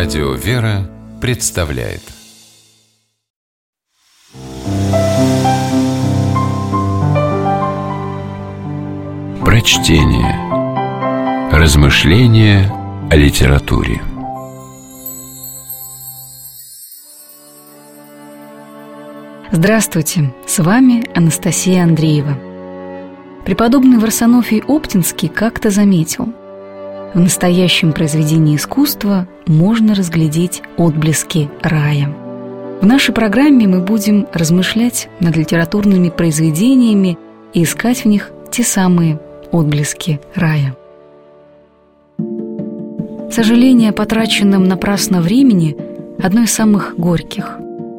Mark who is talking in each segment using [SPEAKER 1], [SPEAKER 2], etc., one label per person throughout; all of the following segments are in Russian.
[SPEAKER 1] Радио «Вера» представляет Прочтение. Размышления о литературе.
[SPEAKER 2] Здравствуйте, с вами Анастасия Андреева. Преподобный Варсонофий Оптинский как-то заметил: в настоящем произведении искусства можно разглядеть отблески рая. В нашей программе мы будем размышлять над литературными произведениями и искать в них те самые отблески рая. Сожаление о потраченном напрасно времени – одно из самых горьких.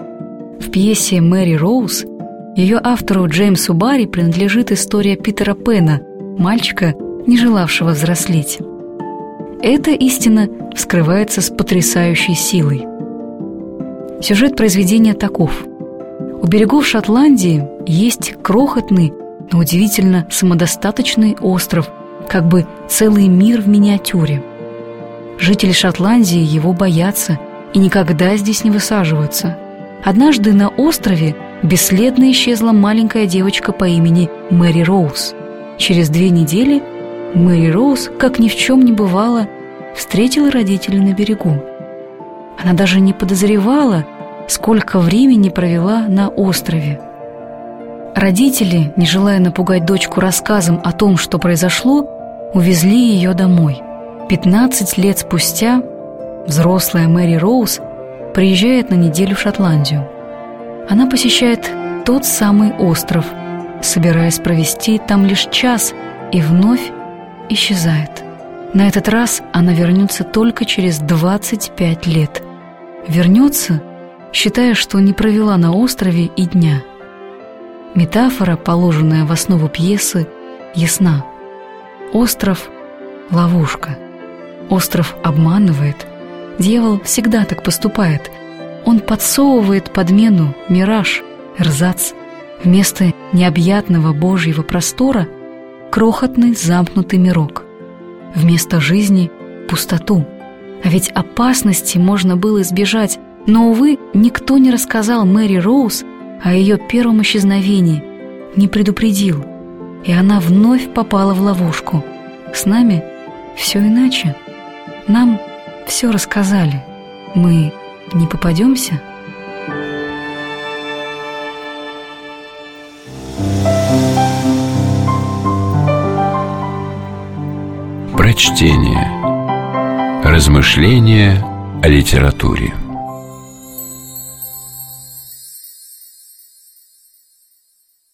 [SPEAKER 2] В пьесе «Мэри Роуз» ее автору Джеймсу Барри принадлежит история Питера Пэна, мальчика, не желавшего взрослеть. Эта истина вскрывается с потрясающей силой. Сюжет произведения таков. У берегов Шотландии есть крохотный, но удивительно самодостаточный остров, как бы целый мир в миниатюре. Жители Шотландии его боятся и никогда здесь не высаживаются. Однажды на острове бесследно исчезла маленькая девочка по имени Мэри Роуз. Через 2 недели Мэри Роуз, как ни в чем не бывало, встретила родителей на берегу. Она даже не подозревала, сколько времени провела на острове. Родители, не желая напугать дочку рассказом о том, что произошло, увезли ее домой. 15 лет спустя взрослая Мэри Роуз приезжает на неделю в Шотландию. Она посещает тот самый остров, собираясь провести там лишь час, и вновь исчезает. На этот раз она вернется только через 25 лет. Вернется, считая, что не провела на острове и дня. Метафора, положенная в основу пьесы, ясна. Остров – ловушка. Остров обманывает. Дьявол всегда так поступает. Он подсовывает подмену, мираж, эрзац. Вместо необъятного Божьего простора – крохотный замкнутый мирок. Вместо жизни – пустоту. А ведь опасности можно было избежать, но, увы, никто не рассказал Мэри Роуз о ее первом исчезновении, не предупредил, и она вновь попала в ловушку. С нами все иначе. Нам все рассказали. Мы не попадемся?
[SPEAKER 1] Прочтение. Размышления о литературе.